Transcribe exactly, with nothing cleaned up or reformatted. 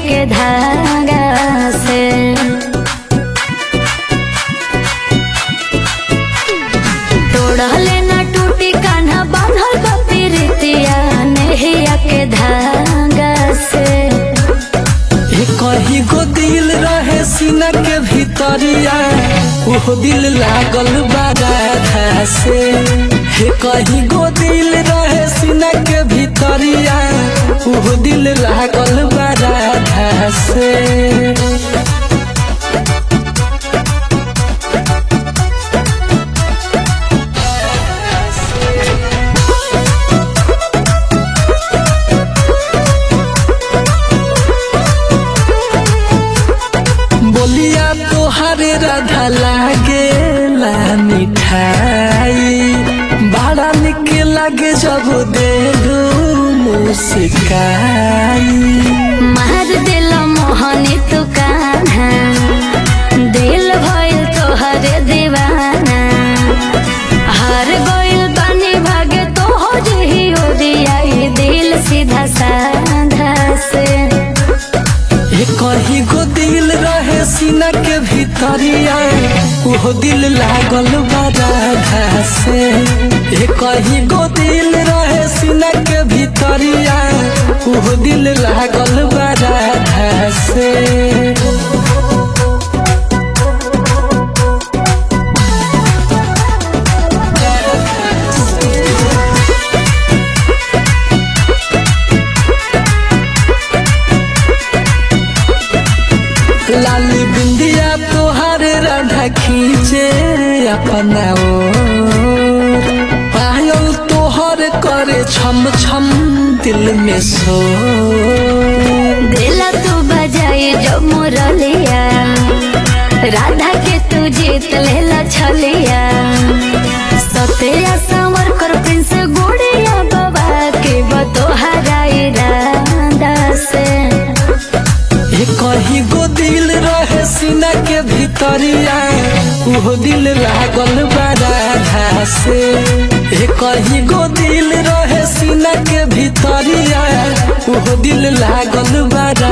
के धागा से। तोड़ले ना टूटी कान्हा बांधल बपीरितिया नेहिया के धागा से। कहीं गो दिल रहे सीना के भीतरिया वो दिल लागल बाधा से। हे कहीं गो दिल रहे सीना के भीतरिया वो दिल लागल बाधा से। बोलिया तोहरे राधा लागे ला मिठाई बड़ा निक लागे जब देलू मुस्काई। मार दिल मोहनी तू कान्हा दिल भइल तोहरे दीवाना। हर गोइल बानी भागे तो हो जही हो दियाई दिल सीधा साधा से। कहीं गो दिल रहे सीना के भीतरिया वो दिल लागल बाधा से। कहीं गो दिल रहे सीना के भीतरिया वो दिल लागल बाधा से। लाली बिंदिया तोहारे राधा खींचे अपना ओर पायल तोहर करे छम छम दिल में सो। दिल तू बजाई जो मुरलिया राधा के तू जीत लेला छलिया। सत्या संवर कर प्रिंस गुड़िया बाबा के बतोहरा इरादा से। कहीं गो दिल रहे सीना के भीतरिया वो दिल लागल बाधा से। कहीं गो दिल रहे सीना के भीतरिया वो दिल लागल बाधा